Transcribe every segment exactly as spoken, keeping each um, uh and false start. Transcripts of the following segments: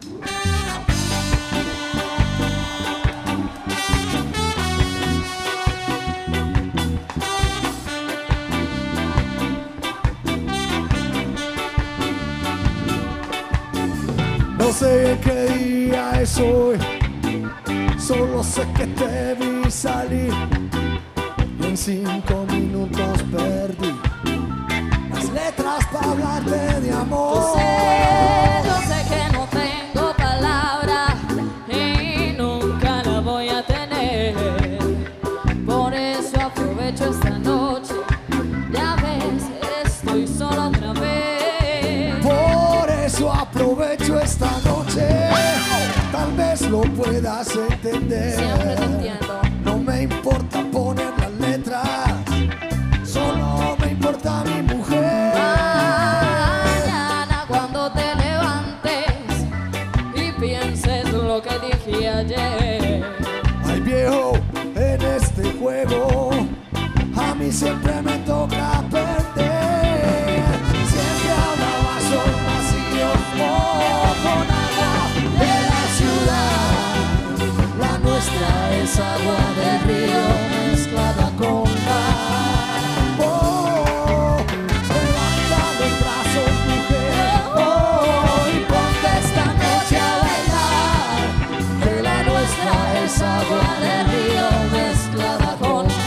No sé bien qué día es hoy, solo sé que te vi salir y en cinco minutos perdí las letras para hablarte de amor. Yo sé, yo sé que no tengo palabras y nunca la voy a tener. Por eso aprovecho esta noche, ya ves, estoy sola otra vez. Por eso aprovecho esta noche, tal vez lo puedas entender. Siempre te entiendo. No me importa poner las letras, solo me importa mi mujer. Mañana cuando te levantes y pienses lo que dije ayer. Ay viejo, en este juego a mí siempre me toca perder. Siempre habrá vasos vacíos, poco nada de la ciudad. La nuestra es agua del río mezclada con mar. Oh, levanta los brazos, mujer, oh, y ponte esta noche a bailar, que la nuestra es agua del río mezclada con mar.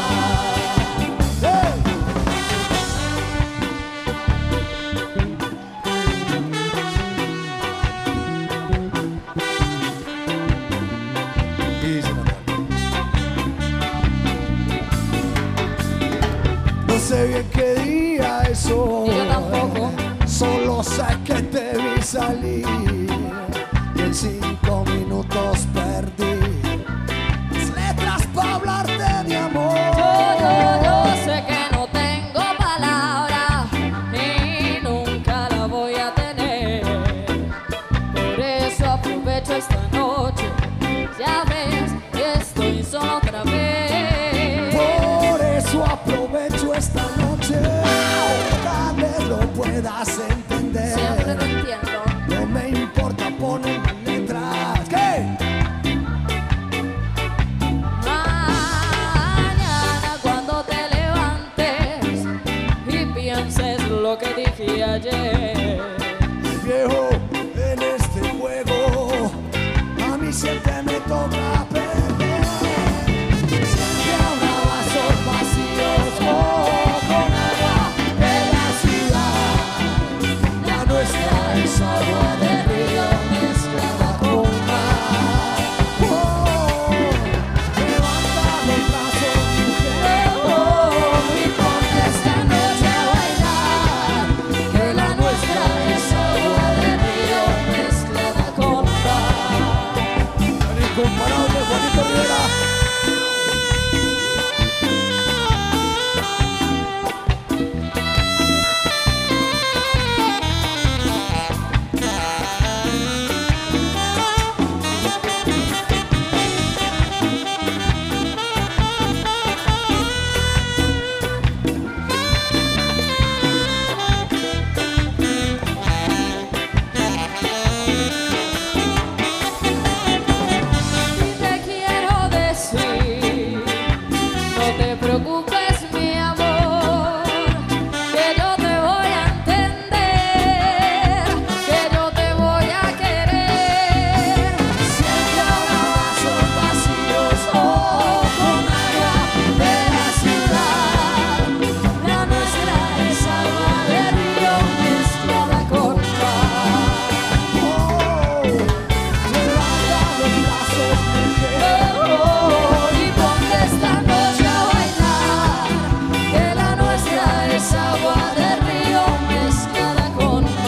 Hey. No sé bien qué día es hoy, Yo tampoco. solo sé que te vi salir y en cinco minutos perdí las letras para hablarte de amor. Yo, yo, yo sé que no tengo palabras y nunca la voy a tener. Por eso aprovecho esta noche, ya ves, estoy sola otra vez. Por eso aprovecho esta noche, tal vez lo puedas entender. Siempre te entiendo. No me importa poner las letras. ¿Qué? Mañana cuando te levantes y pienses lo que dije ayer. Viejo, en este juego a mí siempre me toca perder. Siempre habrá vasos vacíos, oh, con agua de la ciudad. La nuestra es agua de río mezclada con mar. Oh, levanta los brazos, mujer, oh, y ponte esta noche a bailar, que la nuestra es agua de río mezclada con mar. El incomparable Juanito Rivera. Y te quiero decir, no te preocupes mi amor, que yo te voy a entender, que yo te voy a querer. Siempre habrá vasos vacíos, oh, con agua de la ciudad. La nuestra es agua de río mezclada con mar. Oh, levanta los brazos, mujer, Oh, y ponte esta noche a bailar, que la nuestra es agua de río mezclada con mar.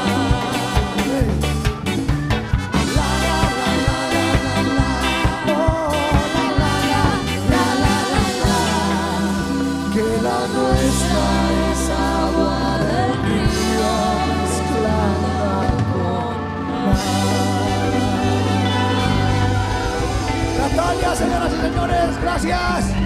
la la la la la la, oh, la la la la la la la, que la nuestra es agua del río mezclada con mar. Natalia, señoras y señores, gracias.